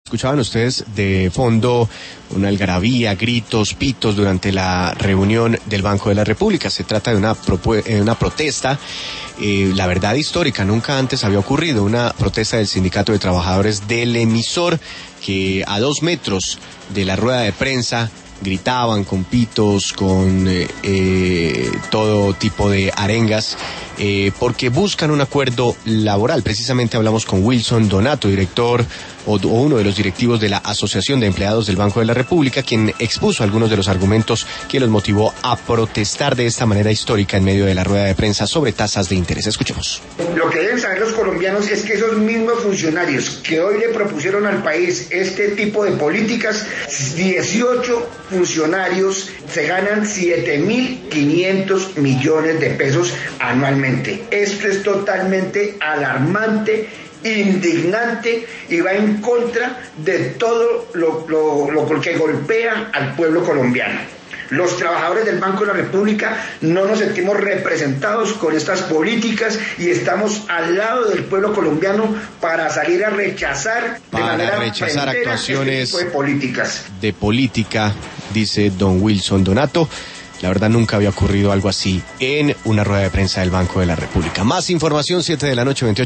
Escuchaban ustedes de fondo una algarabía, gritos, pitos durante la reunión del Banco de la República. Se trata de una protesta, la verdad histórica, nunca antes había ocurrido, una protesta del Sindicato de Trabajadores del emisor que a 2 metros de la rueda de prensa gritaban con pitos, con todo tipo de arengas, porque buscan un acuerdo laboral. Precisamente hablamos con Wilson Donato, director o uno de los directivos de la Asociación de Empleados del Banco de la República, quien expuso algunos de los argumentos que los motivó a protestar de esta manera histórica en medio de la rueda de prensa sobre tasas de interés. Escuchemos. Lo que deben saber los colombianos es que esos mismos funcionarios que hoy le propusieron al país este tipo de políticas, 18 funcionarios se ganan 7.500 millones de pesos anualmente. Esto es totalmente alarmante, indignante y va en contra de todo lo que golpea al pueblo colombiano. Los trabajadores del Banco de la República no nos sentimos representados con estas políticas y estamos al lado del pueblo colombiano para salir a rechazar actuaciones este tipo de políticas. De política, dice don Wilson Donato. La verdad nunca había ocurrido algo así en una rueda de prensa del Banco de la República. Más información, 7 de la noche, 28